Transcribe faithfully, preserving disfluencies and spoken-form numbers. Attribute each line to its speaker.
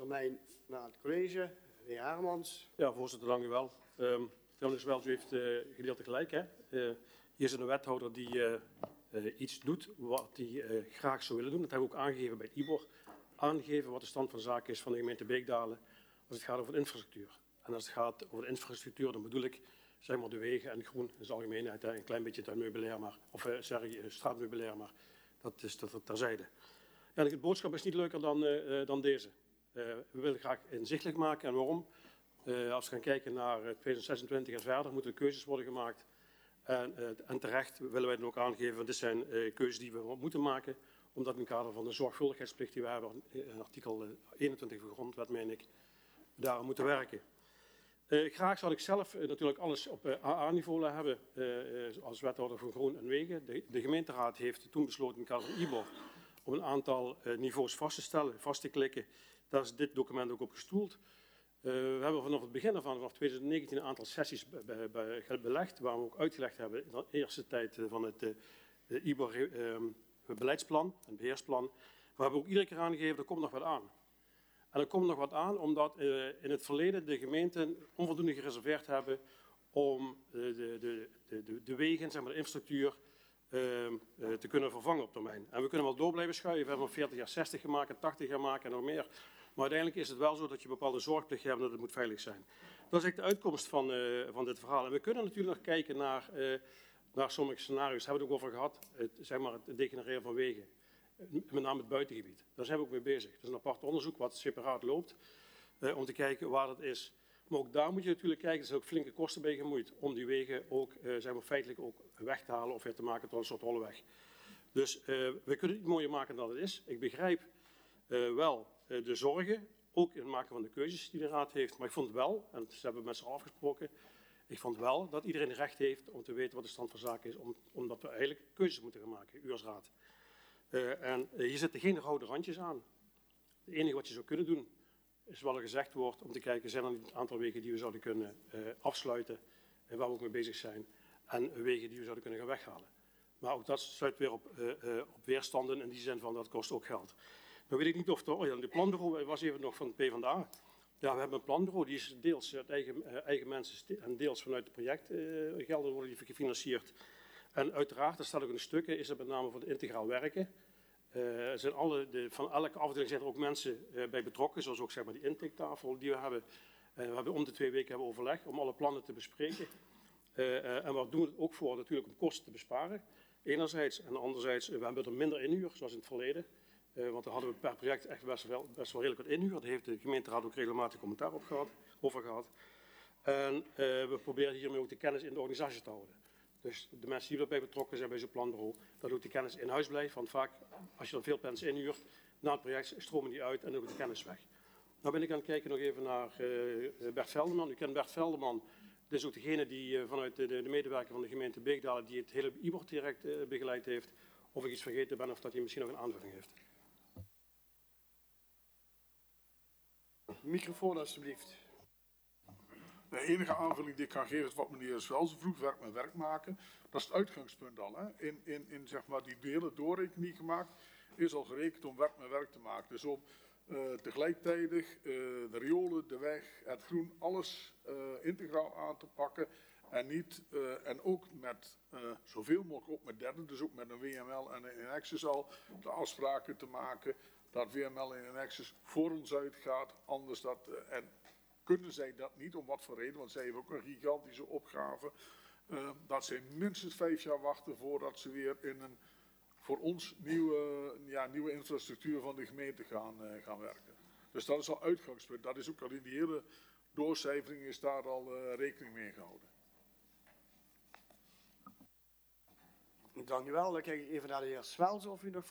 Speaker 1: termijn naar het college. De heer Hermans.
Speaker 2: Ja, voorzitter, dank u wel. Um, de heer Zwels, u heeft uh, gedeeltelijk gelijk. Hè? Uh, hier is een wethouder die uh, uh, iets doet wat hij uh, graag zou willen doen. Dat hebben we ook aangegeven bij het I B O R. Aangegeven wat de stand van zaken is van de gemeente Beekdalen als het gaat over de infrastructuur. En als het gaat over de infrastructuur, dan bedoel ik zeg maar de wegen en groen in zijn algemeenheid. Een klein beetje het meubilair, maar, of uh, sorry, straatmeubilair, maar dat is dat terzijde. Ja, de boodschap is niet leuker dan, uh, dan deze. Uh, we willen graag inzichtelijk maken. En waarom? Uh, als we gaan kijken naar tweeduizend zesentwintig en verder, moeten er keuzes worden gemaakt. En, uh, en terecht willen wij dan ook aangeven, dit zijn uh, keuzes die we moeten maken, omdat in het kader van de zorgvuldigheidsplicht die we hebben, in artikel eenentwintig van de grondwet, meen ik, we daar moeten werken. Uh, graag zou ik zelf uh, natuurlijk alles op uh, A A-niveau willen hebben, uh, uh, als wethouder van Groen en Wegen. De, de gemeenteraad heeft toen besloten in het kader van I B O R om een aantal uh, niveaus vast te stellen, vast te klikken. Daar is dit document ook op gestoeld. Uh, we hebben vanaf het begin ervan, vanaf twintig negentien, een aantal sessies be be be belegd, waar we ook uitgelegd hebben in de eerste tijd van het uh, I B O R uh, beleidsplan en beheersplan. We hebben ook iedere keer aangegeven, er komt nog wat aan. En er komt nog wat aan omdat uh, in het verleden de gemeenten onvoldoende gereserveerd hebben om uh, de, de, de, de wegen, zeg maar de infrastructuur, uh, uh, te kunnen vervangen op termijn. En we kunnen wel door blijven schuiven. We hebben nog veertig jaar zestig gemaakt, tachtig jaar maken en nog meer. Maar uiteindelijk is het wel zo dat je een bepaalde zorgplicht hebt en dat het moet veilig zijn. Dat is echt de uitkomst van, uh, van dit verhaal. En we kunnen natuurlijk nog kijken naar, uh, naar sommige scenario's. Daar hebben we het ook over gehad. Het, zeg maar het degenereren van wegen. Met name het buitengebied. Daar zijn we ook mee bezig. Dat is een apart onderzoek wat separaat loopt. Uh, om te kijken waar dat is. Maar ook daar moet je natuurlijk kijken. Er zijn ook flinke kosten bij gemoeid. Om die wegen ook uh, zeg maar, feitelijk ook weg te halen. Of weer te maken tot een soort holleweg. Dus uh, we kunnen het niet mooier maken dan het is. Ik begrijp uh, wel uh, de zorgen. Ook in het maken van de keuzes die de raad heeft. Maar ik vond wel, en dat hebben we met z'n allen afgesproken. Ik vond wel dat iedereen recht heeft om te weten wat de stand van zaken is. Om, omdat we eigenlijk keuzes moeten gaan maken. U als raad. Uh, en uh, hier zitten geen rode randjes aan. Het enige wat je zou kunnen doen, is wat er gezegd wordt, om te kijken, zijn er niet een aantal wegen die we zouden kunnen uh, afsluiten, en waar we ook mee bezig zijn, en wegen die we zouden kunnen gaan weghalen. Maar ook dat sluit weer op, uh, uh, op weerstanden, in die zin van dat kost ook geld. Nou weet ik niet of de, oh ja, de planbureau was even nog van de PvdA. Ja, we hebben een planbureau, die is deels uit eigen, uh, eigen mensen en deels vanuit het project uh, gelden worden die gefinancierd. En uiteraard, er staat ook in de stukken, is het met name voor het integraal werken. Uh, zijn alle, de, van elke afdeling zijn er ook mensen uh, bij betrokken, zoals ook zeg maar, die intaketafel die we hebben. Uh, we hebben om de twee weken hebben overleg om alle plannen te bespreken. Uh, uh, en we doen het ook voor natuurlijk om kosten te besparen, enerzijds. En anderzijds, uh, we hebben er minder inhuur, zoals in het verleden. Uh, want daar hadden we per project echt best wel, best wel redelijk wat inhuur. Daar heeft de gemeenteraad ook regelmatig commentaar op gehad, over gehad. En uh, we proberen hiermee ook de kennis in de organisatie te houden. Dus de mensen die erbij betrokken zijn bij zo'n planbureau, dat ook de kennis in huis blijft. Want vaak, als je dan veel mensen inhuurt, na het project stromen die uit en ook de kennis weg. Nou ben ik aan het kijken nog even naar uh, Bert Veldeman. U kent Bert Veldeman. Dat is ook degene die uh, vanuit de, de medewerker van de gemeente Beekdalen, die het hele I B O R-traject uh, begeleid heeft. Of ik iets vergeten ben of dat hij misschien nog een aanvulling heeft.
Speaker 1: Microfoon alstublieft.
Speaker 3: De enige aanvulling die ik kan geven is wat meneer Zwelsen vroeg, werk met werk maken. Dat is het uitgangspunt al. Hè. In, in, in zeg maar die hele doorrekening gemaakt is al gerekend om werk met werk te maken. Dus om uh, tegelijkertijd uh, de riolen, de weg, het groen, alles uh, integraal aan te pakken. En, niet, uh, en ook met uh, zoveel mogelijk ook met derden, dus ook met een W M L en een Nexus al de afspraken te maken. Dat W M L en een Nexus voor ons uitgaat, anders dat... Uh, en, kunnen zij dat niet, om wat voor reden, want zij hebben ook een gigantische opgave, uh, dat zij minstens vijf jaar wachten voordat ze weer in een voor ons nieuwe, ja, nieuwe infrastructuur van de gemeente gaan, uh, gaan werken. Dus dat is al uitgangspunt. Dat is ook al in die hele doorcijfering is daar al uh, rekening mee gehouden.
Speaker 1: Dank u wel. Dan kijk ik even naar de heer Zwelsen of u nog